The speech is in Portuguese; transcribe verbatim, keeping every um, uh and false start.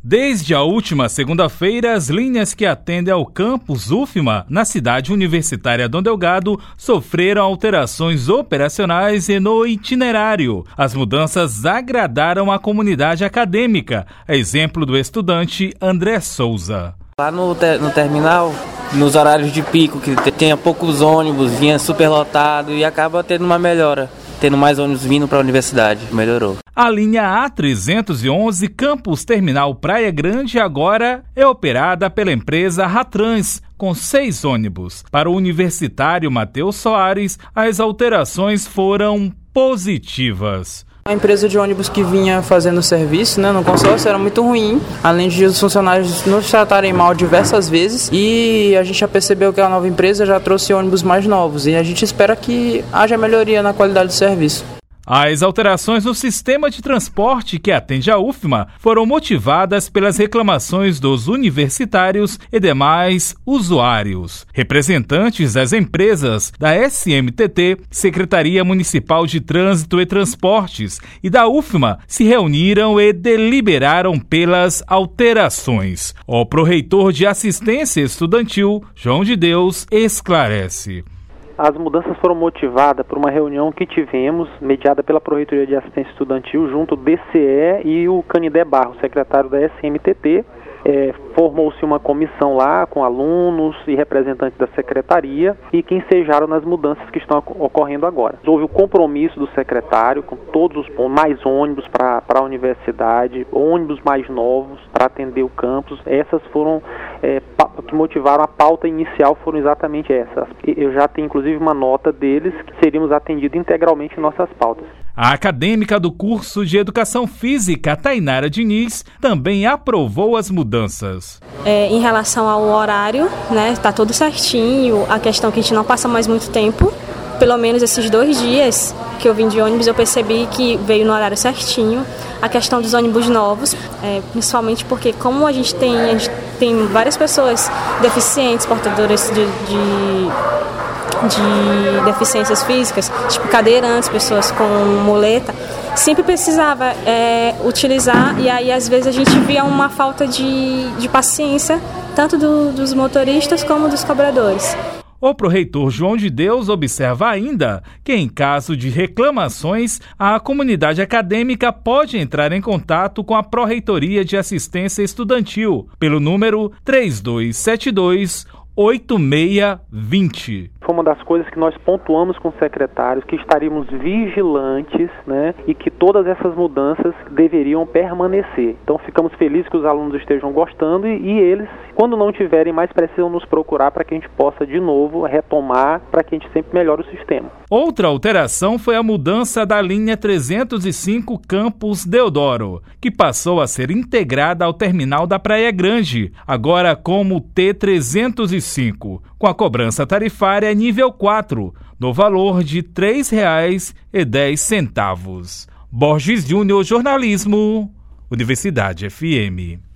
Desde a última segunda-feira, as linhas que atendem ao campus U F M A, na cidade universitária Dom Delgado, sofreram alterações operacionais e no itinerário. As mudanças agradaram a comunidade acadêmica, a exemplo do estudante André Souza. Lá no, ter- no terminal, nos horários de pico, que tinha poucos ônibus, vinha superlotado e acaba tendo uma melhora. Tendo mais ônibus vindo para a universidade, melhorou. A linha A trezentos e onze Campus Terminal Praia Grande agora é operada pela empresa Ratrans, com seis ônibus. Para o universitário Matheus Soares, as alterações foram positivas. A empresa de ônibus que vinha fazendo serviço, né, no consórcio era muito ruim, além de os funcionários nos tratarem mal diversas vezes, e a gente já percebeu que a nova empresa já trouxe ônibus mais novos e a gente espera que haja melhoria na qualidade do serviço. As alterações no sistema de transporte que atende a U F M A foram motivadas pelas reclamações dos universitários e demais usuários. Representantes das empresas da S M T T, Secretaria Municipal de Trânsito e Transportes, e da U F M A se reuniram e deliberaram pelas alterações. O pró-reitor de Assistência Estudantil, João de Deus, esclarece. As mudanças foram motivadas por uma reunião que tivemos, mediada pela Pró-Reitoria de Assistência Estudantil, junto do D C E e o Canidé Barros, secretário da S M T T. É, formou-se uma comissão lá com alunos e representantes da secretaria e que ensejaram nas mudanças que estão ocorrendo agora. Houve o compromisso do secretário com todos os pontos, mais ônibus para a universidade, ônibus mais novos para atender o campus. Essas foram, é, que motivaram a pauta inicial, foram exatamente essas. Eu já tenho inclusive uma nota deles que seríamos atendidos integralmente em nossas pautas. A acadêmica do curso de Educação Física, Tainara Diniz, também aprovou as mudanças. É, em relação ao horário, né, tá tudo certinho. A questão é que a gente não passa mais muito tempo. Pelo menos esses dois dias que eu vim de ônibus, eu percebi que veio no horário certinho. A questão dos ônibus novos, é, principalmente porque como a gente tem, a gente tem várias pessoas deficientes, portadoras de... de de deficiências físicas, tipo cadeirantes, pessoas com muleta, sempre precisava é, utilizar, e aí às vezes a gente via uma falta de, de paciência, tanto do, dos motoristas como dos cobradores. O pró-reitor João de Deus observa ainda que, em caso de reclamações, a comunidade acadêmica pode entrar em contato com a Pró-Reitoria de Assistência Estudantil pelo número três dois sete dois, oito seis dois zero. Foi uma das coisas que nós pontuamos com os secretários, que estaríamos vigilantes, né, e que todas essas mudanças deveriam permanecer. Então ficamos felizes que os alunos estejam gostando e, e eles, quando não tiverem mais, precisam nos procurar para que a gente possa de novo retomar, para que a gente sempre melhore o sistema. Outra alteração foi a mudança da linha trezentos e cinco Campus Deodoro, que passou a ser integrada ao terminal da Praia Grande, agora como T trezentos e cinco, com a cobrança tarifária nível quatro, no valor de três reais e dez centavos. Borges Júnior, Jornalismo, Universidade F M.